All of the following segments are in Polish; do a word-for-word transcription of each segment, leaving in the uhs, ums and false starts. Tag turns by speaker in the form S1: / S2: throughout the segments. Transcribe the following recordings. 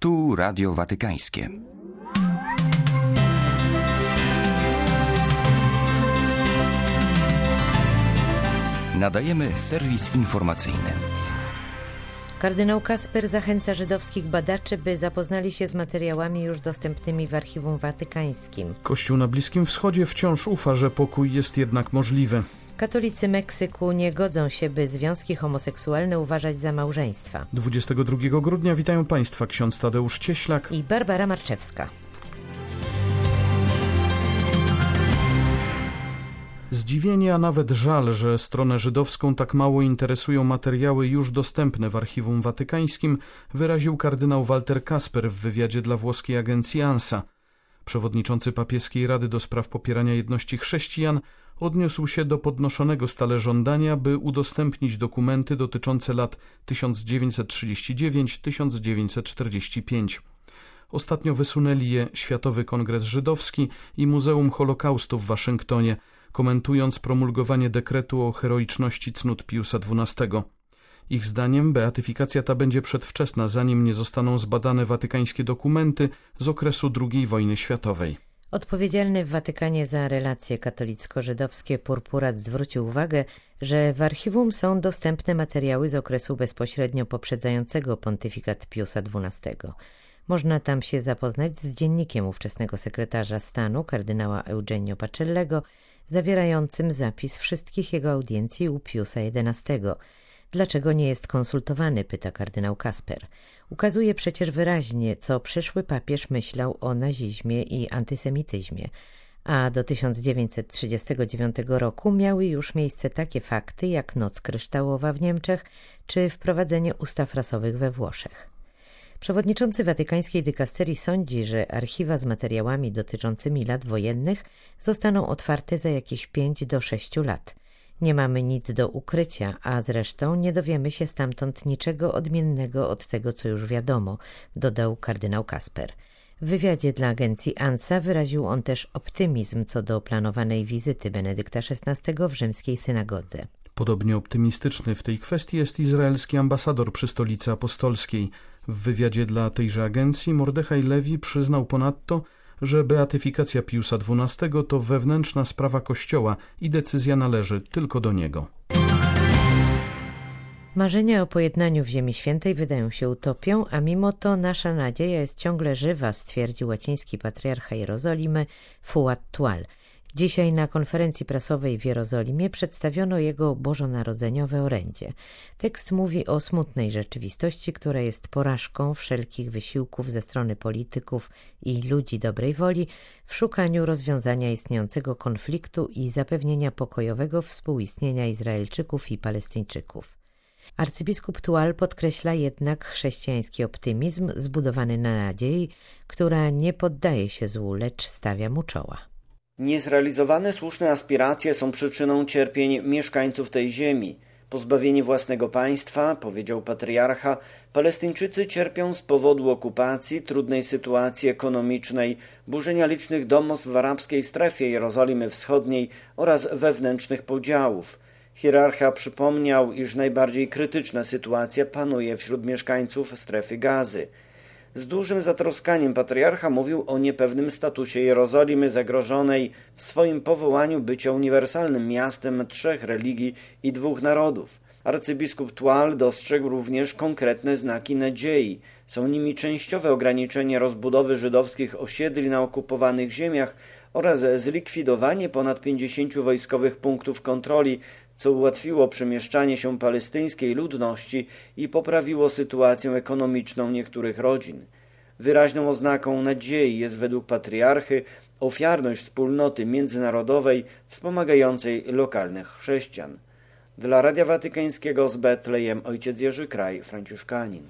S1: Tu Radio Watykańskie. Nadajemy serwis informacyjny.
S2: Kardynał Kasper zachęca żydowskich badaczy, by zapoznali się z materiałami już dostępnymi w Archiwum Watykańskim.
S3: Kościół na Bliskim Wschodzie wciąż ufa, że pokój jest jednak możliwy.
S2: Katolicy Meksyku nie godzą się, by związki homoseksualne uważać za małżeństwa.
S3: dwudziestego drugiego grudnia witają Państwa ksiądz Tadeusz Cieślak
S2: i Barbara Marczewska.
S3: Zdziwienie, a nawet żal, że stronę żydowską tak mało interesują materiały już dostępne w Archiwum Watykańskim, wyraził kardynał Walter Kasper w wywiadzie dla włoskiej agencji ANSA. Przewodniczący Papieskiej Rady do Spraw Popierania Jedności Chrześcijan odniósł się do podnoszonego stale żądania, by udostępnić dokumenty dotyczące lat tysiąc dziewięćset trzydzieści dziewięć do tysiąc dziewięćset czterdzieści pięć. Ostatnio wysunęli je Światowy Kongres Żydowski i Muzeum Holokaustu w Waszyngtonie, komentując promulgowanie dekretu o heroiczności cnót Piusa dwunastego. Ich zdaniem beatyfikacja ta będzie przedwczesna, zanim nie zostaną zbadane watykańskie dokumenty z okresu drugiej wojny światowej.
S2: Odpowiedzialny w Watykanie za relacje katolicko-żydowskie purpurat zwrócił uwagę, że w archiwum są dostępne materiały z okresu bezpośrednio poprzedzającego pontyfikat Piusa dwunastego. Można tam się zapoznać z dziennikiem ówczesnego sekretarza stanu, kardynała Eugenio Pacellego, zawierającym zapis wszystkich jego audiencji u Piusa jedenastego. Dlaczego nie jest konsultowany, pyta kardynał Kasper. Ukazuje przecież wyraźnie, co przyszły papież myślał o nazizmie i antysemityzmie. A do tysiąc dziewięćset trzydziestego dziewiątego roku miały już miejsce takie fakty jak Noc Kryształowa w Niemczech czy wprowadzenie ustaw rasowych we Włoszech. Przewodniczący Watykańskiej Dykasterii sądzi, że archiwa z materiałami dotyczącymi lat wojennych zostaną otwarte za jakieś pięć do sześciu lat. Nie mamy nic do ukrycia, a zresztą nie dowiemy się stamtąd niczego odmiennego od tego, co już wiadomo, dodał kardynał Kasper. W wywiadzie dla agencji ANSA wyraził on też optymizm co do planowanej wizyty Benedykta szesnastego w rzymskiej synagodze.
S3: Podobnie optymistyczny w tej kwestii jest izraelski ambasador przy Stolicy Apostolskiej. W wywiadzie dla tejże agencji Mordechaj Lewi przyznał ponadto, że beatyfikacja Piusa dwunastego to wewnętrzna sprawa Kościoła i decyzja należy tylko do niego.
S2: Marzenia o pojednaniu w Ziemi Świętej wydają się utopią, a mimo to nasza nadzieja jest ciągle żywa, stwierdził łaciński patriarcha Jerozolimy Fuad Tual. Dzisiaj na konferencji prasowej w Jerozolimie przedstawiono jego bożonarodzeniowe orędzie. Tekst mówi o smutnej rzeczywistości, która jest porażką wszelkich wysiłków ze strony polityków i ludzi dobrej woli w szukaniu rozwiązania istniejącego konfliktu i zapewnienia pokojowego współistnienia Izraelczyków i Palestyńczyków. Arcybiskup Tual podkreśla jednak chrześcijański optymizm zbudowany na nadziei, która nie poddaje się złu, lecz stawia mu czoła.
S4: Niezrealizowane słuszne aspiracje są przyczyną cierpień mieszkańców tej ziemi. Pozbawieni własnego państwa, powiedział patriarcha, Palestyńczycy cierpią z powodu okupacji, trudnej sytuacji ekonomicznej, burzenia licznych domostw w arabskiej strefie Jerozolimy Wschodniej oraz wewnętrznych podziałów. Hierarcha przypomniał, iż najbardziej krytyczna sytuacja panuje wśród mieszkańców strefy Gazy. Z dużym zatroskaniem patriarcha mówił o niepewnym statusie Jerozolimy zagrożonej w swoim powołaniu bycia uniwersalnym miastem trzech religii i dwóch narodów. Arcybiskup Tual dostrzegł również konkretne znaki nadziei. Są nimi częściowe ograniczenie rozbudowy żydowskich osiedli na okupowanych ziemiach oraz zlikwidowanie ponad pięćdziesięciu wojskowych punktów kontroli, co ułatwiło przemieszczanie się palestyńskiej ludności i poprawiło sytuację ekonomiczną niektórych rodzin. Wyraźną oznaką nadziei jest według patriarchy ofiarność wspólnoty międzynarodowej wspomagającej lokalnych chrześcijan. Dla Radia Watykańskiego z Betlejem ojciec Jerzy Kraj, franciszkanin.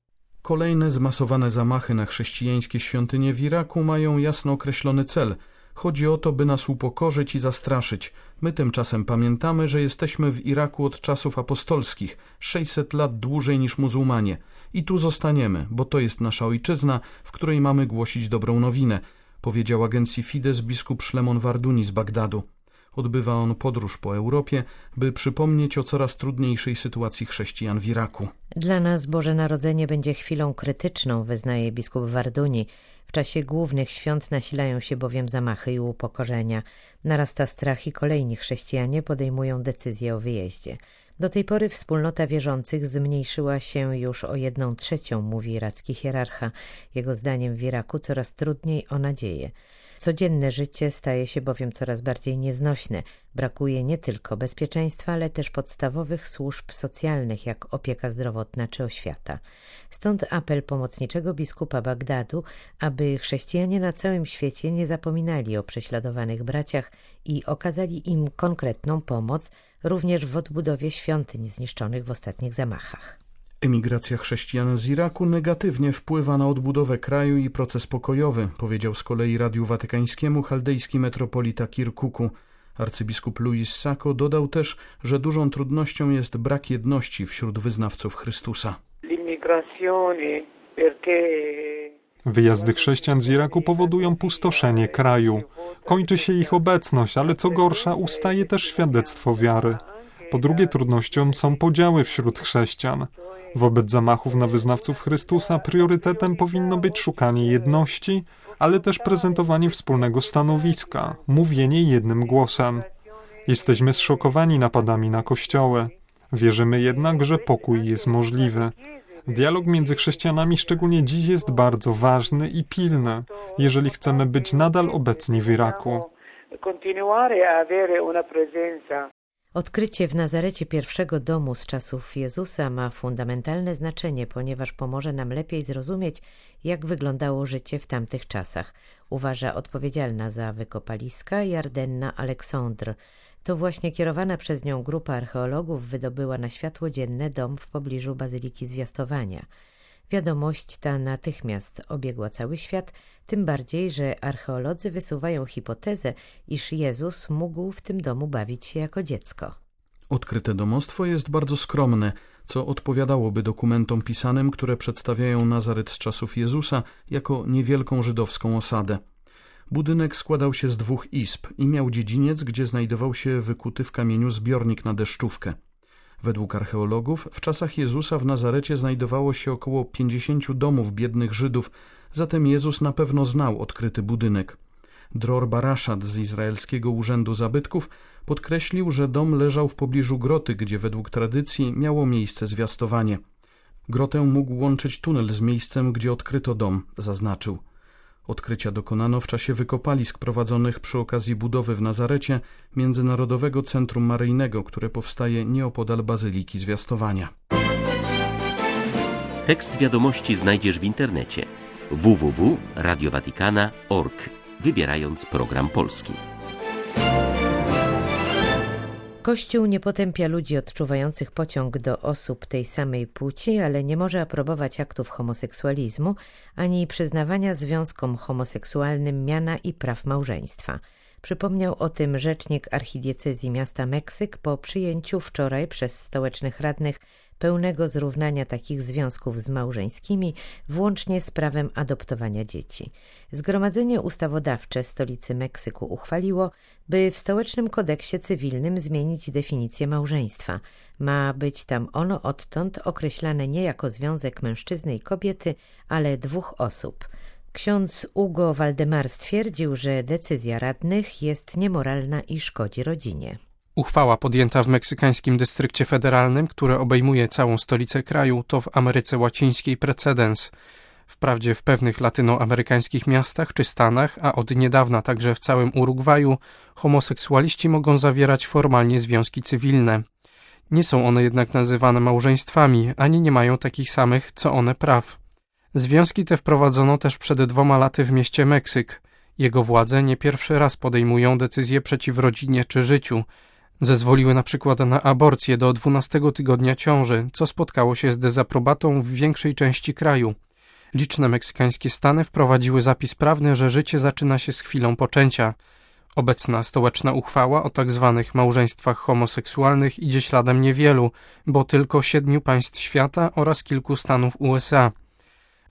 S3: Kolejne zmasowane zamachy na chrześcijańskie świątynie w Iraku mają jasno określony cel. Chodzi o to, by nas upokorzyć i zastraszyć. My tymczasem pamiętamy, że jesteśmy w Iraku od czasów apostolskich, sześćset lat dłużej niż muzułmanie. I tu zostaniemy, bo to jest nasza ojczyzna, w której mamy głosić dobrą nowinę, powiedział agencji Fides biskup Szlemon Warduni z Bagdadu. Odbywa on podróż po Europie, by przypomnieć o coraz trudniejszej sytuacji chrześcijan w Iraku.
S2: Dla nas Boże Narodzenie będzie chwilą krytyczną, wyznaje biskup Warduni. W czasie głównych świąt nasilają się bowiem zamachy i upokorzenia. Narasta strach i kolejni chrześcijanie podejmują decyzję o wyjeździe. Do tej pory wspólnota wierzących zmniejszyła się już o jedną trzecią, mówi iracki hierarcha. Jego zdaniem w Iraku coraz trudniej o nadzieję. Codzienne życie staje się bowiem coraz bardziej nieznośne. Brakuje nie tylko bezpieczeństwa, ale też podstawowych służb socjalnych, jak opieka zdrowotna czy oświata. Stąd apel pomocniczego biskupa Bagdadu, aby chrześcijanie na całym świecie nie zapominali o prześladowanych braciach i okazali im konkretną pomoc, również w odbudowie świątyń zniszczonych w ostatnich zamachach.
S3: Emigracja chrześcijan z Iraku negatywnie wpływa na odbudowę kraju i proces pokojowy, powiedział z kolei Radiu Watykańskiemu chaldejski metropolita Kirkuku. Arcybiskup Luis Sacco dodał też, że dużą trudnością jest brak jedności wśród wyznawców Chrystusa.
S5: Wyjazdy chrześcijan z Iraku powodują pustoszenie kraju. Kończy się ich obecność, ale co gorsza, ustaje też świadectwo wiary. Po drugie, trudnością są podziały wśród chrześcijan. Wobec zamachów na wyznawców Chrystusa priorytetem powinno być szukanie jedności, ale też prezentowanie wspólnego stanowiska, mówienie jednym głosem. Jesteśmy zszokowani napadami na kościoły. Wierzymy jednak, że pokój jest możliwy. Dialog między chrześcijanami szczególnie dziś jest bardzo ważny i pilny, jeżeli chcemy być nadal obecni w Iraku.
S2: Odkrycie w Nazarecie pierwszego domu z czasów Jezusa ma fundamentalne znaczenie, ponieważ pomoże nam lepiej zrozumieć, jak wyglądało życie w tamtych czasach, uważa odpowiedzialna za wykopaliska Jardenna Aleksandr. To właśnie kierowana przez nią grupa archeologów wydobyła na światło dzienne dom w pobliżu Bazyliki Zwiastowania. Wiadomość ta natychmiast obiegła cały świat, tym bardziej, że archeolodzy wysuwają hipotezę, iż Jezus mógł w tym domu bawić się jako dziecko.
S3: Odkryte domostwo jest bardzo skromne, co odpowiadałoby dokumentom pisanym, które przedstawiają Nazaret z czasów Jezusa jako niewielką żydowską osadę. Budynek składał się z dwóch izb i miał dziedziniec, gdzie znajdował się wykuty w kamieniu zbiornik na deszczówkę. Według archeologów w czasach Jezusa w Nazarecie znajdowało się około pięćdziesięciu domów biednych Żydów, zatem Jezus na pewno znał odkryty budynek. Dror Baraszat z Izraelskiego Urzędu Zabytków podkreślił, że dom leżał w pobliżu groty, gdzie według tradycji miało miejsce zwiastowanie. Grotę mógł łączyć tunel z miejscem, gdzie odkryto dom, zaznaczył. Odkrycia dokonano w czasie wykopalisk prowadzonych przy okazji budowy w Nazarecie Międzynarodowego Centrum Maryjnego, które powstaje nieopodal Bazyliki Zwiastowania.
S6: Tekst wiadomości znajdziesz w internecie w w w kropka radio watikana kropka org, wybierając program polski.
S2: Kościół nie potępia ludzi odczuwających pociąg do osób tej samej płci, ale nie może aprobować aktów homoseksualizmu ani przyznawania związkom homoseksualnym miana i praw małżeństwa. Przypomniał o tym rzecznik archidiecezji miasta Meksyk po przyjęciu wczoraj przez stołecznych radnych pełnego zrównania takich związków z małżeńskimi, włącznie z prawem adoptowania dzieci. Zgromadzenie Ustawodawcze Stolicy Meksyku uchwaliło, by w stołecznym kodeksie cywilnym zmienić definicję małżeństwa. Ma być tam ono odtąd określane nie jako związek mężczyzny i kobiety, ale dwóch osób. Ksiądz Hugo Waldemar stwierdził, że decyzja radnych jest niemoralna i szkodzi rodzinie.
S7: Uchwała podjęta w meksykańskim dystrykcie federalnym, które obejmuje całą stolicę kraju, to w Ameryce Łacińskiej precedens. Wprawdzie w pewnych latynoamerykańskich miastach czy stanach, a od niedawna także w całym Urugwaju, homoseksualiści mogą zawierać formalnie związki cywilne. Nie są one jednak nazywane małżeństwami, ani nie mają takich samych, co one praw. Związki te wprowadzono też przed dwoma laty w mieście Meksyk. Jego władze nie pierwszy raz podejmują decyzje przeciw rodzinie czy życiu. Zezwoliły na przykład na aborcję do dwunastego tygodnia ciąży, co spotkało się z dezaprobatą w większej części kraju. Liczne meksykańskie stany wprowadziły zapis prawny, że życie zaczyna się z chwilą poczęcia. Obecna stołeczna uchwała o tak zwanych małżeństwach homoseksualnych idzie śladem niewielu, bo tylko siedmiu państw świata oraz kilku stanów U S A.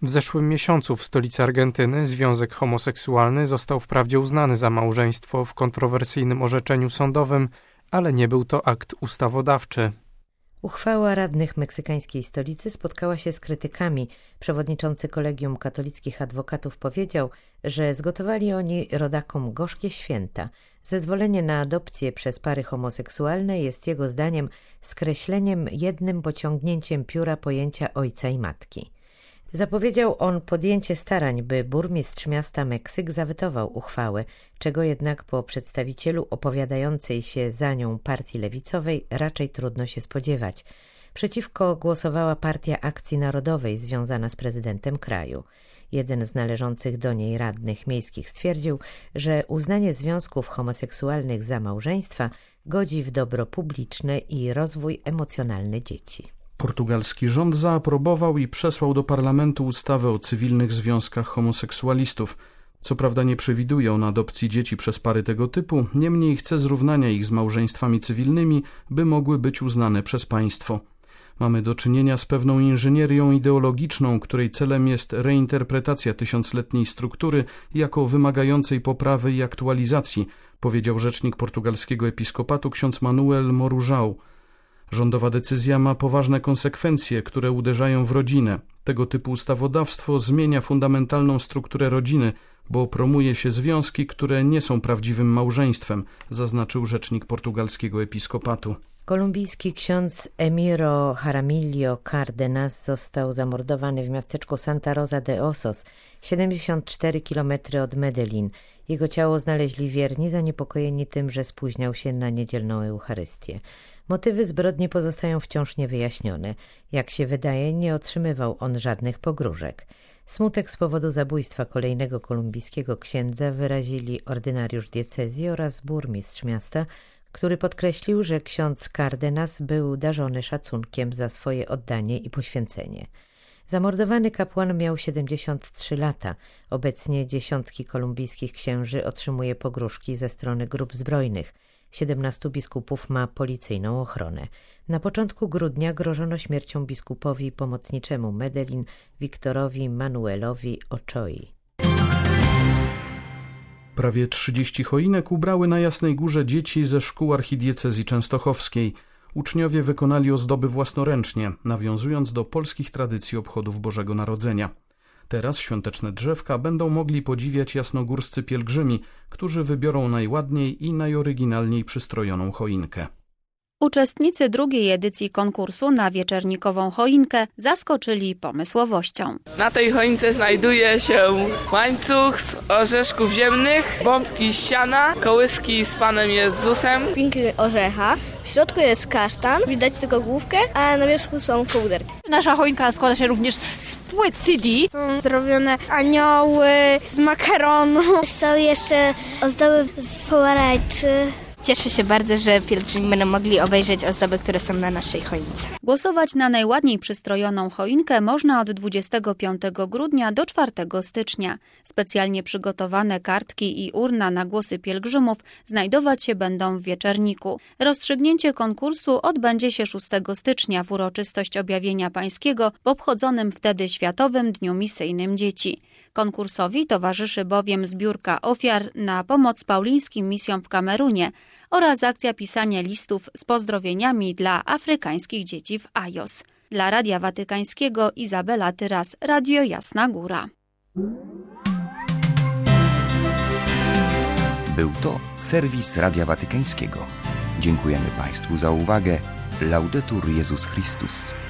S7: W zeszłym miesiącu w stolicy Argentyny związek homoseksualny został wprawdzie uznany za małżeństwo w kontrowersyjnym orzeczeniu sądowym, ale nie był to akt ustawodawczy.
S2: Uchwała radnych meksykańskiej stolicy spotkała się z krytykami. Przewodniczący Kolegium Katolickich Adwokatów powiedział, że zgotowali oni rodakom gorzkie święta. Zezwolenie na adopcję przez pary homoseksualne jest jego zdaniem skreśleniem jednym pociągnięciem pióra pojęcia ojca i matki. Zapowiedział on podjęcie starań, by burmistrz miasta Meksyk zawetował uchwałę, czego jednak po przedstawicielu opowiadającej się za nią partii lewicowej raczej trudno się spodziewać. Przeciwko głosowała Partia Akcji Narodowej związana z prezydentem kraju. Jeden z należących do niej radnych miejskich stwierdził, że uznanie związków homoseksualnych za małżeństwa godzi w dobro publiczne i rozwój emocjonalny dzieci.
S3: Portugalski rząd zaaprobował i przesłał do parlamentu ustawę o cywilnych związkach homoseksualistów. Co prawda nie przewiduje on adopcji dzieci przez pary tego typu, niemniej chce zrównania ich z małżeństwami cywilnymi, by mogły być uznane przez państwo. Mamy do czynienia z pewną inżynierią ideologiczną, której celem jest reinterpretacja tysiącletniej struktury jako wymagającej poprawy i aktualizacji, powiedział rzecznik portugalskiego episkopatu ksiądz Manuel Morujão. Rządowa decyzja ma poważne konsekwencje, które uderzają w rodzinę. Tego typu ustawodawstwo zmienia fundamentalną strukturę rodziny, bo promuje się związki, które nie są prawdziwym małżeństwem, zaznaczył rzecznik portugalskiego episkopatu.
S2: Kolumbijski ksiądz Emiro Jaramillo Cárdenas został zamordowany w miasteczku Santa Rosa de Osos, siedemdziesiąt cztery kilometry od Medellin. Jego ciało znaleźli wierni, zaniepokojeni tym, że spóźniał się na niedzielną Eucharystię. Motywy zbrodni pozostają wciąż niewyjaśnione. Jak się wydaje, nie otrzymywał on żadnych pogróżek. Smutek z powodu zabójstwa kolejnego kolumbijskiego księdza wyrazili ordynariusz diecezji oraz burmistrz miasta, który podkreślił, że ksiądz Cárdenas był darzony szacunkiem za swoje oddanie i poświęcenie. Zamordowany kapłan miał siedemdziesiąt trzy lata. Obecnie dziesiątki kolumbijskich księży otrzymuje pogróżki ze strony grup zbrojnych. siedemnastu biskupów ma policyjną ochronę. Na początku grudnia grożono śmiercią biskupowi pomocniczemu Medellin Wiktorowi Manuelowi Ochoi.
S3: Prawie trzydzieści choinek ubrały na Jasnej Górze dzieci ze szkół archidiecezji częstochowskiej. Uczniowie wykonali ozdoby własnoręcznie, nawiązując do polskich tradycji obchodów Bożego Narodzenia. Teraz świąteczne drzewka będą mogli podziwiać jasnogórscy pielgrzymi, którzy wybiorą najładniej i najoryginalniej przystrojoną choinkę.
S8: Uczestnicy drugiej edycji konkursu na wieczernikową choinkę zaskoczyli pomysłowością.
S9: Na tej choince znajduje się łańcuch z orzeszków ziemnych, bombki z siana, kołyski z Panem Jezusem,
S10: pinki orzecha, w środku jest kasztan, widać tylko główkę, a na wierzchu są kołderki.
S11: Nasza choinka składa się również z płyt C D.
S10: Są zrobione anioły z makaronu.
S12: Są jeszcze ozdoby z pomarańczy.
S13: Cieszę się bardzo, że pielgrzymi będą mogli obejrzeć ozdoby, które są na naszej choince.
S8: Głosować na najładniej przystrojoną choinkę można od dwudziestego piątego grudnia do czwartego stycznia. Specjalnie przygotowane kartki i urna na głosy pielgrzymów znajdować się będą w Wieczerniku. Rozstrzygnięcie konkursu odbędzie się szóstego stycznia w uroczystość Objawienia Pańskiego w obchodzonym wtedy Światowym Dniu Misyjnym Dzieci. Konkursowi towarzyszy bowiem zbiórka ofiar na pomoc paulińskim misjom w Kamerunie oraz akcja pisania listów z pozdrowieniami dla afrykańskich dzieci w Ajos. Dla Radia Watykańskiego Izabela Tyras, Radio Jasna Góra.
S1: Był to serwis Radia Watykańskiego. Dziękujemy Państwu za uwagę. Laudetur Jezus Chrystus.